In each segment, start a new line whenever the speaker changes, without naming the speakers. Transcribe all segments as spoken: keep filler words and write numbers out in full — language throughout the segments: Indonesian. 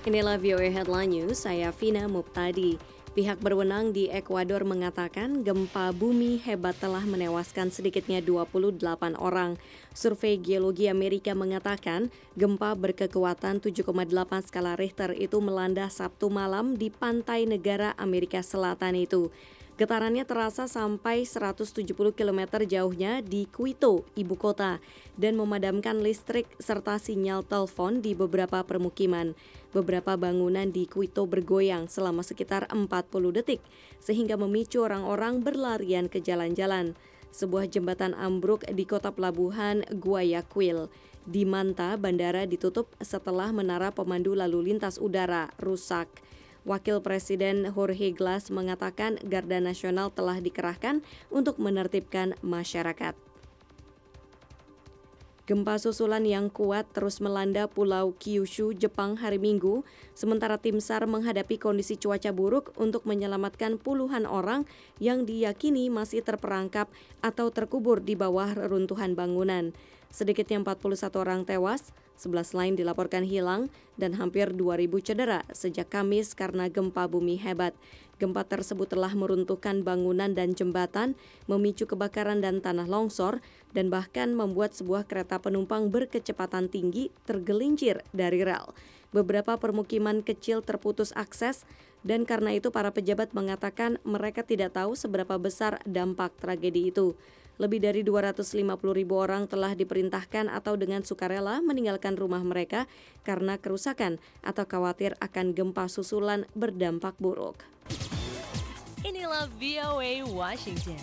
Inilah V O A Headline News, saya Vina Muptadi. Pihak berwenang di Ekuador mengatakan gempa bumi hebat telah menewaskan sedikitnya dua puluh delapan orang. Survei Geologi Amerika mengatakan gempa berkekuatan tujuh koma delapan skala Richter itu melanda Sabtu malam di pantai negara Amerika Selatan itu. Getarannya terasa sampai seratus tujuh puluh kilometer jauhnya di Quito, ibu kota, dan memadamkan listrik serta sinyal telepon di beberapa permukiman. Beberapa bangunan di Quito bergoyang selama sekitar empat puluh detik, sehingga memicu orang-orang berlarian ke jalan-jalan. Sebuah jembatan ambruk di kota pelabuhan Guayaquil. Di Manta, bandara ditutup setelah menara pemandu lalu lintas udara rusak. Wakil Presiden Jorge Glass mengatakan Garda Nasional telah dikerahkan untuk menertibkan masyarakat. Gempa susulan yang kuat terus melanda Pulau Kyushu, Jepang hari Minggu, sementara tim SAR menghadapi kondisi cuaca buruk untuk menyelamatkan puluhan orang yang diyakini masih terperangkap atau terkubur di bawah reruntuhan bangunan. Sedikitnya empat puluh satu orang tewas, sebelas lain dilaporkan hilang, dan hampir dua ribu cedera sejak Kamis karena gempa bumi hebat. Gempa tersebut telah meruntuhkan bangunan dan jembatan, memicu kebakaran dan tanah longsor, dan bahkan membuat sebuah kereta penumpang berkecepatan tinggi tergelincir dari rel. Beberapa permukiman kecil terputus akses, dan karena itu para pejabat mengatakan mereka tidak tahu seberapa besar dampak tragedi itu. Lebih dari dua ratus lima puluh ribu orang telah diperintahkan atau dengan sukarela meninggalkan rumah mereka karena kerusakan atau khawatir akan gempa susulan berdampak buruk.
Inilah V O A Washington.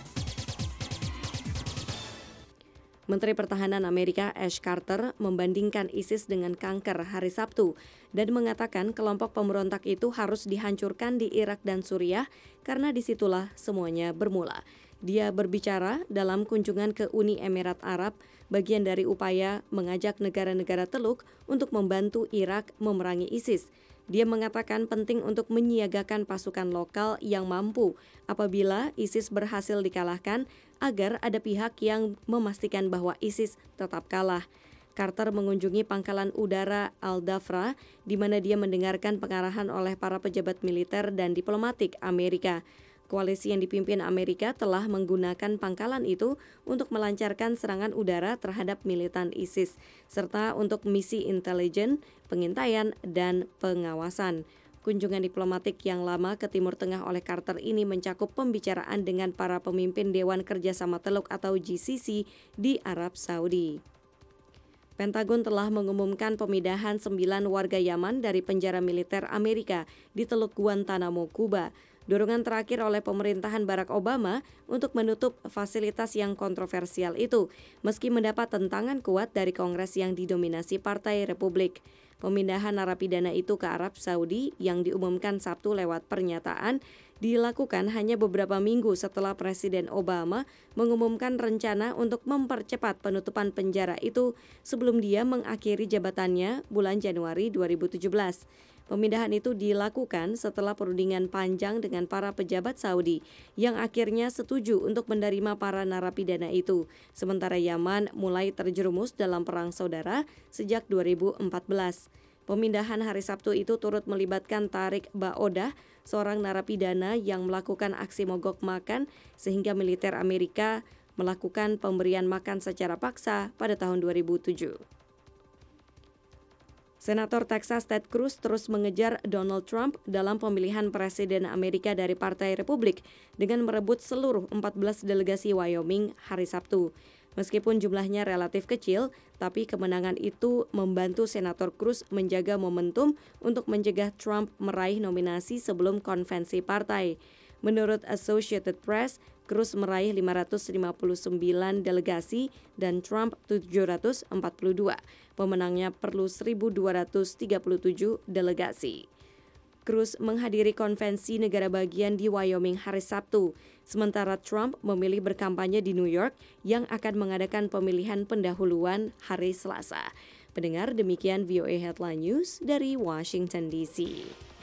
Menteri Pertahanan Amerika Ash Carter membandingkan ISIS dengan kanker hari Sabtu dan mengatakan kelompok pemberontak itu harus dihancurkan di Irak dan Suriah karena disitulah semuanya bermula. Dia berbicara dalam kunjungan ke Uni Emirat Arab, bagian dari upaya mengajak negara-negara Teluk untuk membantu Irak memerangi ISIS. Dia mengatakan penting untuk menyiagakan pasukan lokal yang mampu apabila ISIS berhasil dikalahkan agar ada pihak yang memastikan bahwa ISIS tetap kalah. Carter mengunjungi pangkalan udara Al-Dhafra, di mana dia mendengarkan pengarahan oleh para pejabat militer dan diplomatik Amerika. Koalisi yang dipimpin Amerika telah menggunakan pangkalan itu untuk melancarkan serangan udara terhadap militan ISIS, serta untuk misi intelijen, pengintaian, dan pengawasan. Kunjungan diplomatik yang lama ke Timur Tengah oleh Carter ini mencakup pembicaraan dengan para pemimpin Dewan Kerjasama Teluk atau G C C di Arab Saudi. Pentagon telah mengumumkan pemindahan sembilan warga Yaman dari penjara militer Amerika di Teluk Guantanamo, Kuba. Dorongan terakhir oleh pemerintahan Barack Obama untuk menutup fasilitas yang kontroversial itu, meski mendapat tentangan kuat dari Kongres yang didominasi Partai Republik. Pemindahan narapidana itu ke Arab Saudi yang diumumkan Sabtu lewat pernyataan dilakukan hanya beberapa minggu setelah Presiden Obama mengumumkan rencana untuk mempercepat penutupan penjara itu sebelum dia mengakhiri jabatannya bulan Januari dua ribu tujuh belas. Pemindahan itu dilakukan setelah perundingan panjang dengan para pejabat Saudi yang akhirnya setuju untuk menerima para narapidana itu. Sementara Yaman mulai terjerumus dalam perang saudara sejak dua ribu empat belas. Pemindahan hari Sabtu itu turut melibatkan Tariq Ba'odah, seorang narapidana yang melakukan aksi mogok makan sehingga militer Amerika melakukan pemberian makan secara paksa pada tahun dua ribu tujuh. Senator Texas Ted Cruz terus mengejar Donald Trump dalam pemilihan presiden Amerika dari Partai Republik dengan merebut seluruh empat belas delegasi Wyoming hari Sabtu. Meskipun jumlahnya relatif kecil, tapi kemenangan itu membantu Senator Cruz menjaga momentum untuk mencegah Trump meraih nominasi sebelum konvensi partai. Menurut Associated Press, Cruz meraih lima ratus lima puluh sembilan delegasi dan Trump tujuh ratus empat puluh dua. Pemenangnya perlu seribu dua ratus tiga puluh tujuh delegasi. Cruz menghadiri konvensi negara bagian di Wyoming hari Sabtu, sementara Trump memilih berkampanye di New York yang akan mengadakan pemilihan pendahuluan hari Selasa. Pendengar, demikian V O A Headline News dari Washington D C.